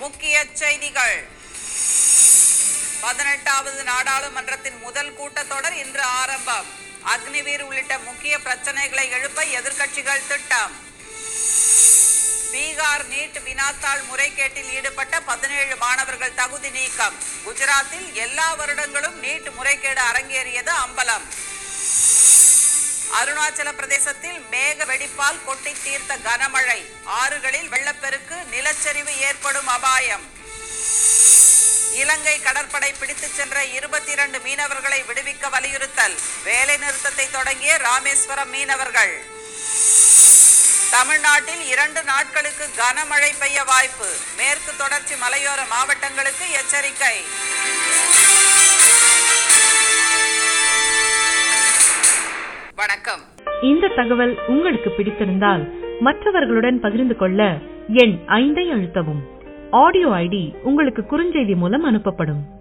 முக்கிய செய்திகள். 18வது நாடாளுமன்றத்தின் முதல் கூட்டத்தொடர் இன்று ஆரம்பம். அக்னிவீர் உள்ளிட்ட முக்கிய பிரச்சனைகளை எழுப்ப எதிர்க்கட்சிகள் திட்டம். பீகார் நீட் வினாத்தாள் முறைகேட்டில் ஈடுபட்ட 17 மாணவர்கள் தகுதி நீக்கம். குஜராத்தில் எல்லா வருடங்களும் நீட் முறைகேடு அரங்கேறியது அம்பலம். அருணாச்சல பிரதேசத்தில் மேக வெடிப்பால் கொட்டி தீர்த்த கனமழை. ஆறுகளில் வெள்ளப்பெருக்கு, நிலச்சரிவு ஏற்படும் அபாயம். இலங்கை கடற்படை பிடித்துச் சென்ற 22 மீனவர்களை விடுவிக்க வலியுறுத்தல். வேலை நிறுத்தத்தை தொடங்கிய ராமேஸ்வரம் மீனவர்கள். தமிழ்நாட்டில் 2 நாட்களுக்கு கனமழை பெய்ய வாய்ப்பு. மேற்கு தொடர்ச்சி மலையோர மாவட்டங்களுக்கு எச்சரிக்கை. வணக்கம். இந்த தகவல் உங்களுக்கு பிடித்திருந்தால் மற்றவர்களுடன் பகிர்ந்து கொள்ள எண் 5 அழுத்தவும். ஆடியோ ஐடி உங்களுக்கு குறுஞ்செய்தி மூலம் அனுப்பப்படும்.